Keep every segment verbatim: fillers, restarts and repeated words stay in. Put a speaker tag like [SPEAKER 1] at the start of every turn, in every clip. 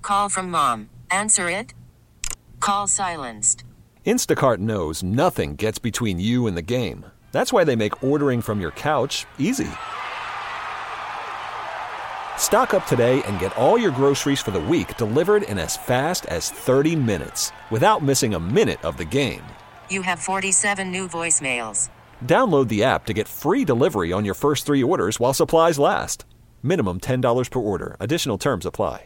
[SPEAKER 1] call from mom. Answer it. Call silenced.
[SPEAKER 2] Instacart knows nothing gets between you and the game. That's why they make ordering from your couch easy. Stock up today and get all your groceries for the week delivered in as fast as thirty minutes without missing a minute of the game.
[SPEAKER 1] You have forty-seven new voicemails.
[SPEAKER 2] Download the app to get free delivery on your first three orders while supplies last. Minimum ten dollars per order. Additional terms apply.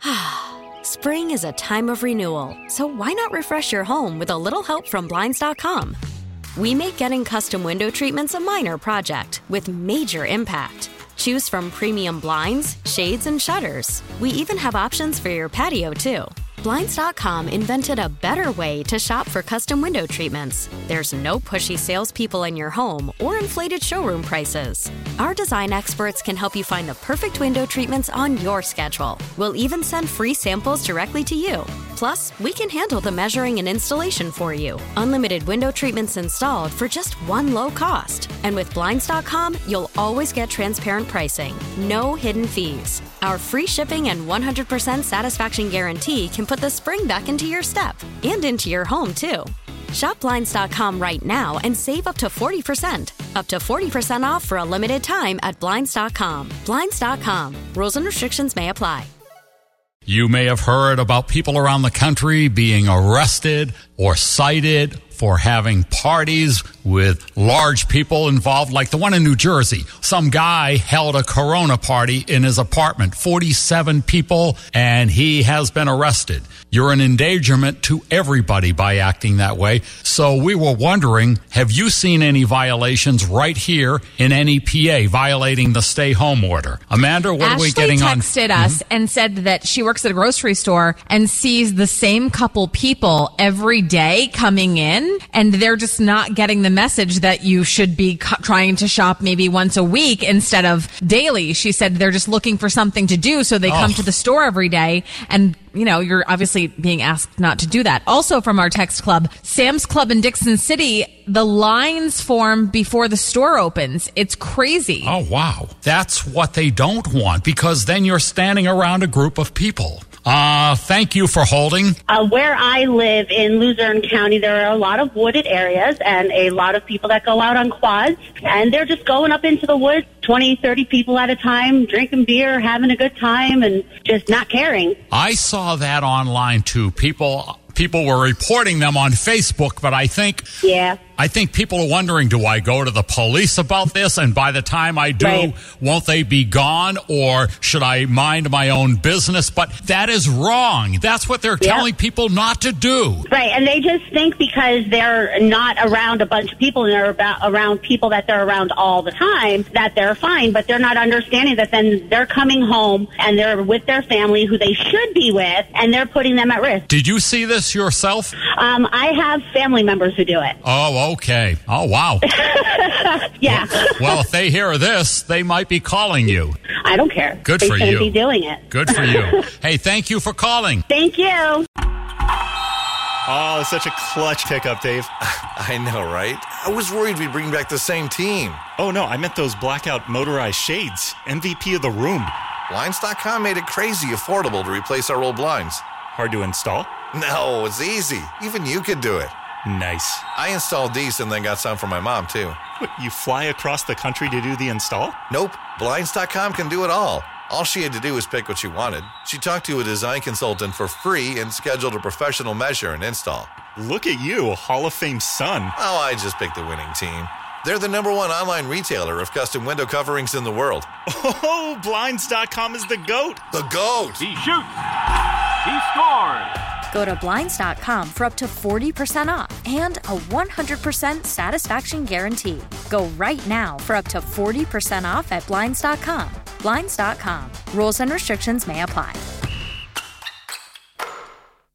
[SPEAKER 3] Spring is a time of renewal, so why not refresh your home with a little help from Blinds dot com? We make getting custom window treatments a minor project with major impact. Choose from premium blinds, shades, and shutters. We even have options for your patio, too. Blinds dot com invented a better way to shop for custom window treatments. There's no pushy salespeople in your home or inflated showroom prices. Our design experts can help you find the perfect window treatments on your schedule. We'll even send free samples directly to you. Plus, we can handle the measuring and installation for you. Unlimited window treatments installed for just one low cost. And with Blinds dot com, you'll always get transparent pricing. No hidden fees. Our free shipping and one hundred percent satisfaction guarantee can put the spring back into your step and into your home, too. Shop Blinds dot com right now and save up to forty percent. Up to forty percent off for a limited time at Blinds dot com. Blinds dot com. Rules and restrictions may apply.
[SPEAKER 4] You may have heard about people around the country being arrested or cited for having parties with large people involved, like the one in New Jersey. Some guy held a Corona party in his apartment, forty-seven people, and he has been arrested. You're an endangerment to everybody by acting that way. So we were wondering, have you seen any violations right here in N E P A violating the stay-home order? Amanda, what
[SPEAKER 5] Ashley
[SPEAKER 4] are we getting on?
[SPEAKER 5] Ashley texted us mm-hmm. and said that she works at a grocery store and sees the same couple people every day coming in, and they're just not getting the message that you should be co- trying to shop maybe once a week instead of daily. She said they're just looking for something to do, so they oh. come to the store every day, and you know, you're obviously being asked not to do that. Also from our text club, Sam's Club in Dixon City, the lines form before the store opens. It's crazy.
[SPEAKER 4] Oh, wow. That's what they don't want, because then you're standing around a group of people. Uh, thank you for holding.
[SPEAKER 6] Uh, where I live in Luzerne County, there are a lot of wooded areas and a lot of people that go out on quads, and they're just going up into the woods, twenty, thirty people at a time, drinking beer, having a good time, and just not caring.
[SPEAKER 4] I saw that online, too. People... People were reporting them on Facebook, but I think
[SPEAKER 6] yeah.
[SPEAKER 4] I think people are wondering, do I go to the police about this? And by the time I do,
[SPEAKER 6] right.
[SPEAKER 4] won't they be gone? Or should I mind my own business? But that is wrong. That's what they're
[SPEAKER 6] yeah.
[SPEAKER 4] telling people not to do.
[SPEAKER 6] Right, and they just think because they're not around a bunch of people and they're about, around people that they're around all the time, that they're fine. But they're not understanding that then they're coming home and they're with their family who they should be with, and they're putting them at risk.
[SPEAKER 4] Did you see this yourself?
[SPEAKER 6] Um, I have family members who do it.
[SPEAKER 4] Oh, okay. Oh, wow.
[SPEAKER 6] yeah.
[SPEAKER 4] Well, well, if they hear this, they might be calling you.
[SPEAKER 6] I don't care.
[SPEAKER 4] Good
[SPEAKER 6] they
[SPEAKER 4] for
[SPEAKER 6] shouldn't
[SPEAKER 4] you.
[SPEAKER 6] Be doing it.
[SPEAKER 4] Good for you. Hey, thank you for calling.
[SPEAKER 6] Thank you.
[SPEAKER 7] Oh, such a clutch pickup, Dave.
[SPEAKER 8] I know, right? I was worried we'd bring back the same team.
[SPEAKER 7] Oh, no, I meant those blackout motorized shades. M V P of the room.
[SPEAKER 8] Blinds dot com made it crazy affordable to replace our old blinds.
[SPEAKER 7] Hard to install?
[SPEAKER 8] No, it's easy. Even you could do it.
[SPEAKER 7] Nice.
[SPEAKER 8] I installed these and then got some for my mom, too.
[SPEAKER 7] What, you fly across the country to do the install?
[SPEAKER 8] Nope. Blinds dot com can do it all. All she had to do was pick what she wanted. She talked to a design consultant for free and scheduled a professional measure and install.
[SPEAKER 7] Look at you, a Hall of Fame son.
[SPEAKER 8] Oh, I just picked the winning team. They're the number one online retailer of custom window coverings in the world.
[SPEAKER 7] Oh, Blinds dot com is the GOAT.
[SPEAKER 8] The GOAT.
[SPEAKER 9] He shoots. He scores.
[SPEAKER 3] Go to Blinds dot com for up to forty percent off and a one hundred percent satisfaction guarantee. Go right now for up to forty percent off at Blinds dot com. Blinds dot com. Rules and restrictions may apply.